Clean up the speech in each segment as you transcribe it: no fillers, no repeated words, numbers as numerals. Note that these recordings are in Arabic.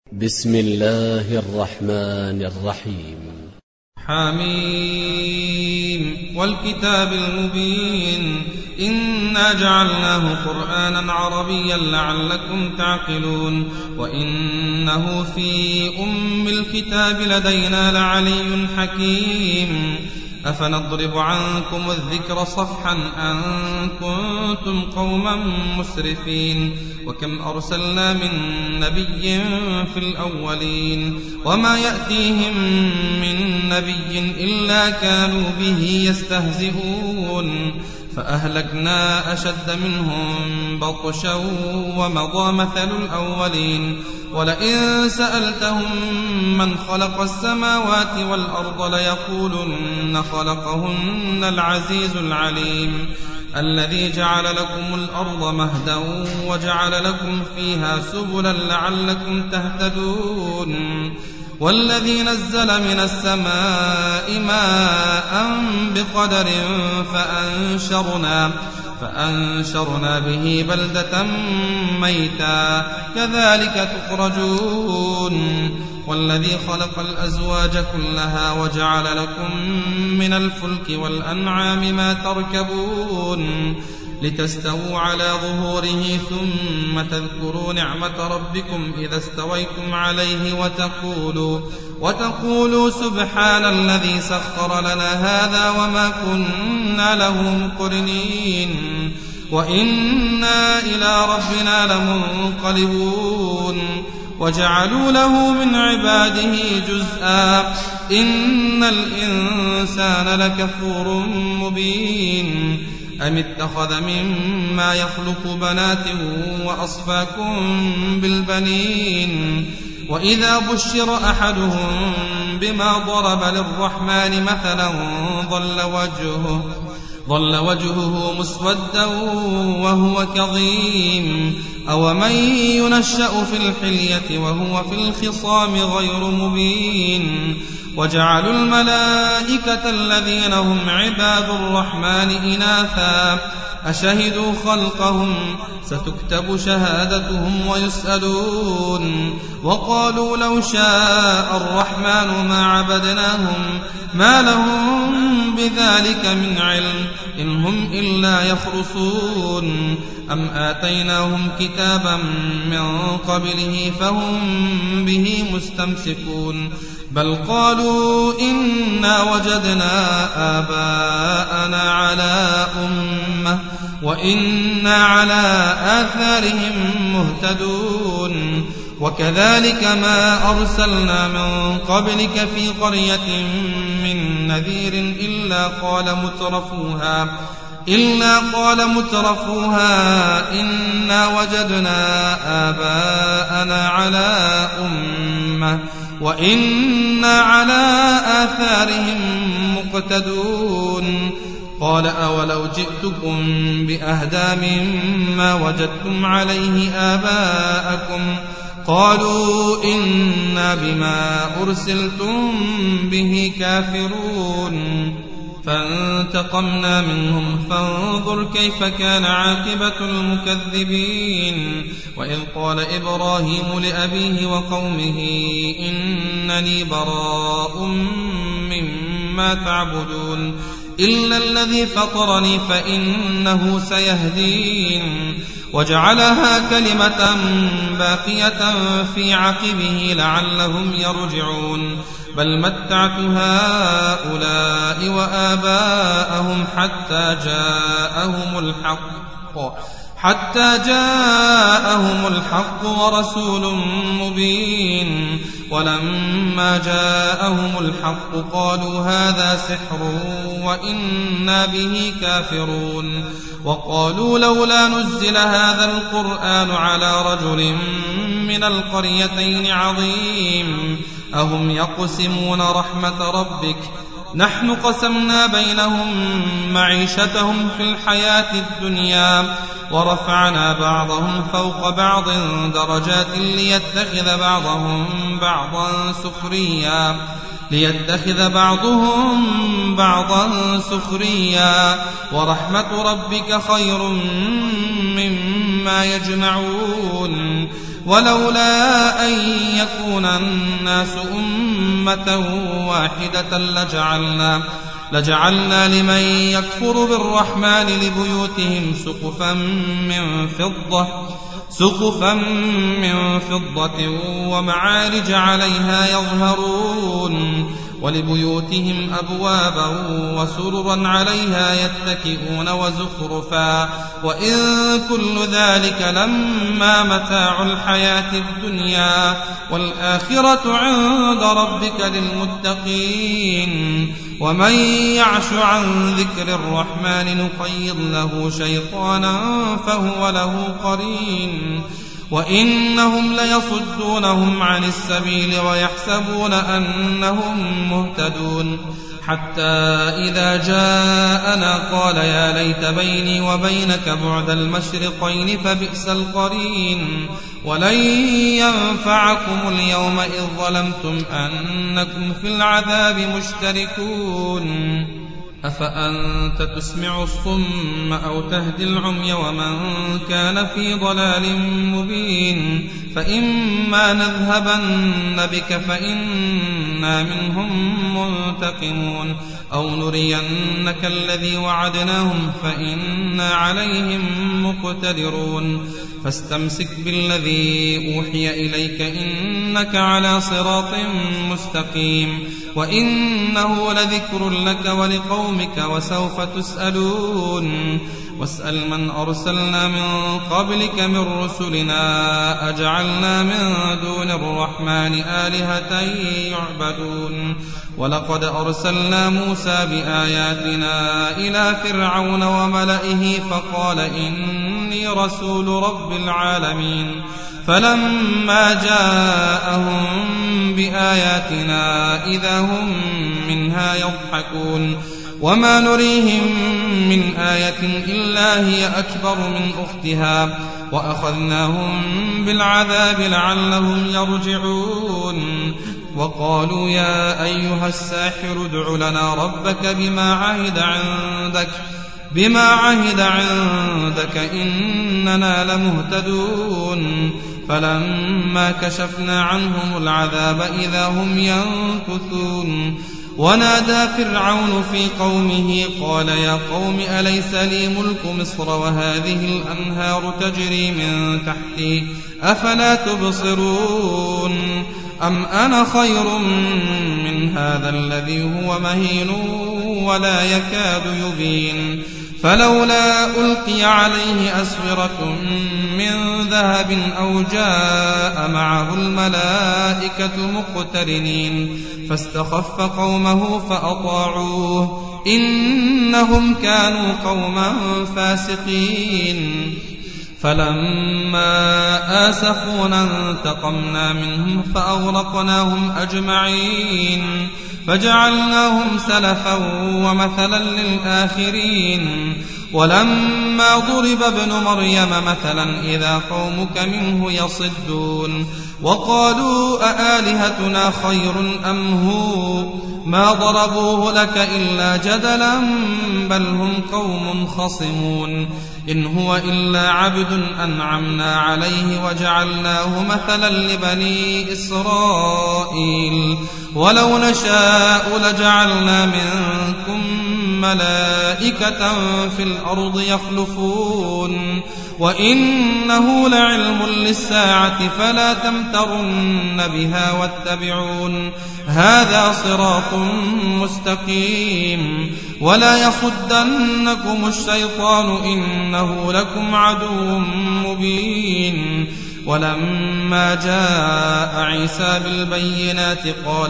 بسم الله الرحمن الرحيم. حميم والكتاب المبين إنا جعلناه قرآنا عربيا لعلكم تعقلون وإنه في أم الكتاب لدينا لعلي حكيم أفنضرب عنكم الذكر صفحا أن كنتم قوما مسرفين وكم أرسلنا من نبي في الأولين وما يأتيهم من نبي إلا كانوا به يستهزئون فأهلكنا أشد منهم بطشا ومضى مثل الأولين ولئن سألتهم من خلق السماوات والأرض ليقولن خلقهن العزيز العليم الذي جعل لكم الأرض مهدا وجعل لكم فيها سبلا لعلكم تهتدون والذي نزل من السماء ماء بقدر فأنشرنا به بلدة ميتا كذلك تخرجون والذي خلق الأزواج كلها وجعل لكم من الفلك والأنعام ما تركبون لتستووا على ظهوره ثم تذكروا نعمة ربكم إذا استويتم عليه وتقولوا سبحان الذي سخر لنا هذا وما كنا له مقرنين وإنا إلى ربنا لمنقلبون وجعلوا له من عباده جزءا إن الإنسان لكفور مبين أم اتخذ مما يخلق بنات وأصفاكم بالبنين وإذا بشر أحدهم بما ضرب للرحمن مثلا ظل وجهه مسودا وهو كظيم أومن ينشأ في الحلية وهو في الخصام غير مبين وجعلوا الملائكة الذين هم عباد الرحمن إناثا أشهدوا خلقهم ستكتب شهادتهم ويسألون وقالوا لو شاء الرحمن ما عبدناهم ما لهم بذلك من علم إن هم إلا يخرصون أم آتيناهم كتابا من قبله فهم به مستمسكون بل قالوا إنا وجدنا آباءنا على أمة وإنا على آثارهم مهتدون وكذلك ما أرسلنا من قبلك في قرية من نذير إلا قال مترفوها إنا وجدنا آباءنا على أمة وإنا على آثارهم مقتدون قال أولو جئتكم بأهدى مما وجدتم عليه آباءكم قالوا إنا بما أرسلتم به كافرون فانتقمنا منهم فانظر كيف كان عاقبة المكذبين وإذ قال إبراهيم لأبيه وقومه إنني براء مما تعبدون إلا الذي فطرني فإنه سيهدين وجعلها كلمة باقية في عقبه لعلهم يرجعون بل متعت هؤلاء وآباءهم حتى جاءهم الحق ورسول مبين ولما جاءهم الحق قالوا هذا سحر وإنا به كافرون وقالوا لولا نزل هذا القرآن على رجل من القريتين عظيم أهم يقسمون رحمة ربك نحن قسمنا بينهم معيشتهم في الحياة الدنيا ورفعنا بعضهم فوق بعض درجات ليتخذ بعضهم بعضا سخريا ليتخذ بعضهم بعضا سخريا ورحمة ربك خير مما يجمعون ولولا أن يكون الناس أمة واحدة لجعلنا لمن يكفر بالرحمن لبيوتهم سقفا من فضة ومعارج عليها يظهرون ولبيوتهم أبوابا وسررا عليها يتكئون وزخرفا وإن كل ذلك لما متاع الحياة الدنيا والآخرة عند ربك للمتقين ومن يعش عن ذكر الرحمن نقيض له شيطانا فهو له قرين وإنهم ليصدونهم عن السبيل ويحسبون أنهم مهتدون حتى إذا جاءنا قال يا ليت بيني وبينك بعد المشرقين فبئس القرين ولن ينفعكم اليوم إذ ظلمتم أنكم في العذاب مشتركون أفأنت تسمع الصم أو تهدي العمي ومن كان في ضلال مبين فإما نذهبن بك فإنا منهم منتقمون أو نرينك الذي وعدناهم فإنا عليهم مقتدرون فاستمسك بالذي أوحي إليك إنك على صراط مستقيم وإنه لذكر لك ولقومك وسوف تسألون واسأل من أرسلنا من قبلك من رسلنا أجعلنا من دون الرحمن آلهة يعبدون ولقد أرسلنا موسى بآياتنا إلى فرعون وملئه فقال إني رسول رب العالمين فلما جاءهم بآياتنا إذا هم منها يضحكون وما نريهم من آية إلا هي أكبر من أختها وأخذناهم بالعذاب لعلهم يرجعون وقالوا يا أيها الساحر ادع لنا ربك بما عهد عندك إننا لمهتدون فلما كشفنا عنهم العذاب إذا هم ينكثون ونادى فرعون في قومه قال يا قوم أليس لي ملك مصر وهذه الأنهار تجري من تحتي أفلا تبصرون أم أنا خير من هذا الذي هو مهين ولا يكاد يبين فلولا ألقي عليه أسورة من ذهب أو جاء معه الملائكة مقترنين فاستخف قومه فأطاعوه إنهم كانوا قوما فاسقين فلما آسفونا انتقمنا منهم فأغرقناهم أجمعين فجعلناهم سلفا ومثلا للآخرين ولما ضرب ابن مريم مثلا إذا قومك منه يصدون وقالوا أآلهتنا خير أم هو ما ضربوه لك إلا جدلا بل هم قوم خصمون إن هو إلا عبد أنعمنا عليه وجعلناه مثلا لبني إسرائيل ولو نشاء لجعلنا منكم ملائكة في الأرض يخلفون وإنه لعلم للساعة فلا تمترن بها واتبعون هذا صراط مستقيم ولا يصدنكم الشيطان إنه لكم عدو مبين ولما جاء عيسى بالبينات قال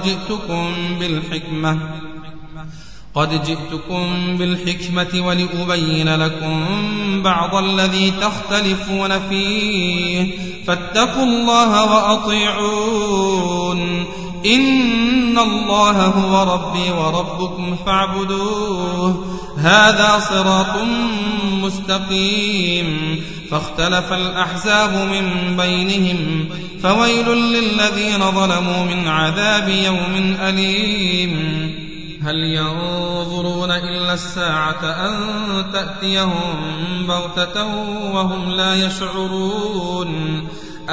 قد جئتكم بالحكمة ولأبين لكم بعض الذي تختلفون فيه فاتقوا الله وأطيعون إن الله هو ربي وربكم فاعبدوه هذا صراط مستقيم فاختلف الأحزاب من بينهم فويل للذين ظلموا من عذاب يوم أليم هل ينظرون إلا الساعة أن تأتيهم بغتة وهم لا يشعرون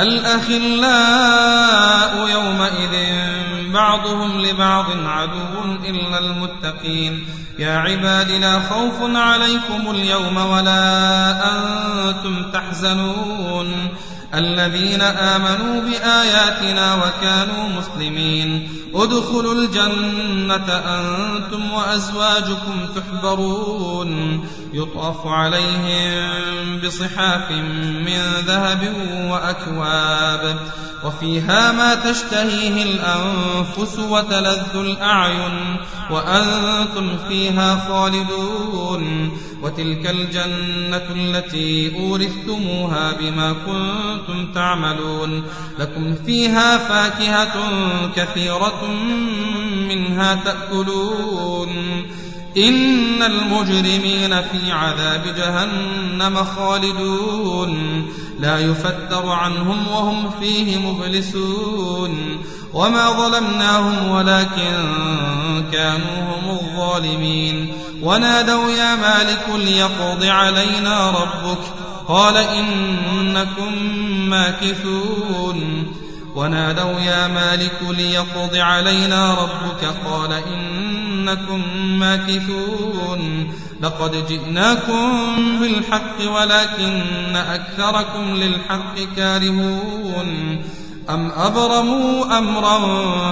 الأخلاء يومئذ بعضهم لبعض عدو إلا المتقين يا عباد لا خوف عليكم اليوم ولا أنتم تحزنون الذين آمنوا بآياتنا وكانوا مسلمين ادخلوا الجنة أنتم وأزواجكم تحبرون يطاف عليهم بصحاف من ذهب وأكواب وفيها ما تشتهيه الأنفس وتلذ الأعين وأنتم فيها خالدون وتلك الجنة التي أورثتموها بما كنتم تعملون لكم فيها فاكهة كثيرة منها تأكلون إن المجرمين في عذاب جهنم خالدون لا يفتر عنهم وهم فيه مبلسون وما ظلمناهم ولكن كانوا هم الظالمين ونادوا يا مالك ليقض علينا ربك قال إنكم ماكثون ونادوا يا مالك ليقض علينا ربك قال إنكم ماكثون لقد جئناكم بالحق ولكن أكثركم للحق كارهون أم أبرموا أمرا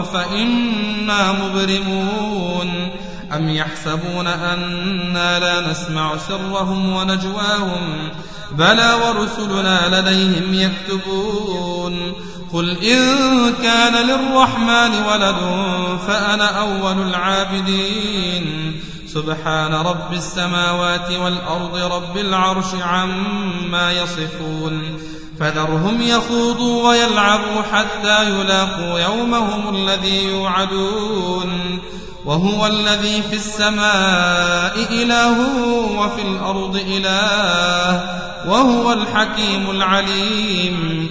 فإنا مبرمون أم يحسبون أنا لا نسمع سرهم ونجواهم بلى ورسلنا لديهم يكتبون قل إن كان للرحمن ولد فأنا أول العابدين سبحان رب السماوات والأرض رب العرش عما يصفون فذرهم يخوضوا ويلعبوا حتى يلاقوا يومهم الذي يوعدون وهو الذي في السماء إله وفي الأرض إله وهو الحكيم العليم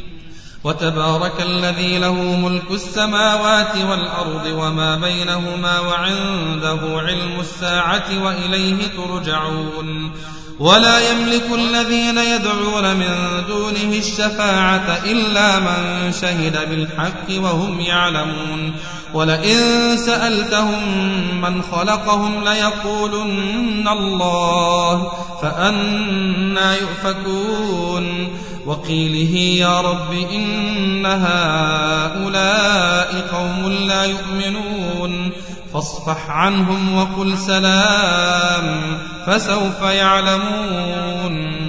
وتبارك الذي له ملك السماوات والأرض وما بينهما وعنده علم الساعة وإليه ترجعون ولا يملك الذين يدعون من دونه الشفاعة إلا من شهد بالحق وهم يعلمون ولئن سألتهم من خلقهم ليقولن الله فأنى يؤفكون وقيله يا رب إن هؤلاء قوم لا يؤمنون فاصفح عنهم وقل سلام فسوف يعلمون